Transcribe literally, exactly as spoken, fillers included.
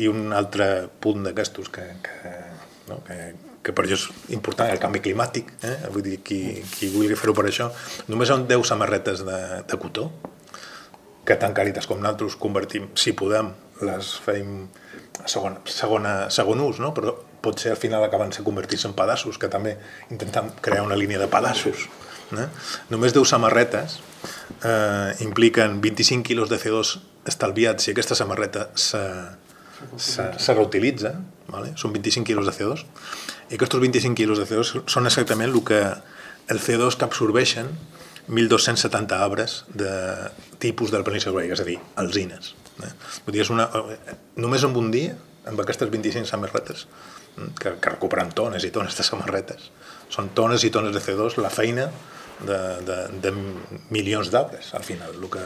I un altre punt d'aquestos que, que, no, que, que per això és important, el canvi climàtic, eh? Vull dir, qui, qui vulgui fer-ho per això, només són deu samarretes de, de cotó, que tant Càritas com nosaltres convertim, si podem, les feim a segon, segona, segon ús, no? Però potser al final acaben se convertint en pedaços, que també intentem crear una línia de pedaços. Eh? Només deu samarretes eh, impliquen vint-i-cinc quilos de C O dos estalviats si aquesta samarreta se, se, se reutilitza, vale? Són vint-i-cinc quilos de C O dos, i aquests vint-i-cinc quilos de C O dos són exactament el que el C O dos que absorbeixen mil dos-cents setanta arbres de tipus de la península ibèrica, és a dir, alzines. Eh? Vull dir, és una, només en un dia, amb aquestes vint-i-cinc samarretes, que, que recuperen tones i tones de samarretes, són tones i tones de C O dos, la feina de, de, de milions d'arbres, al final. El que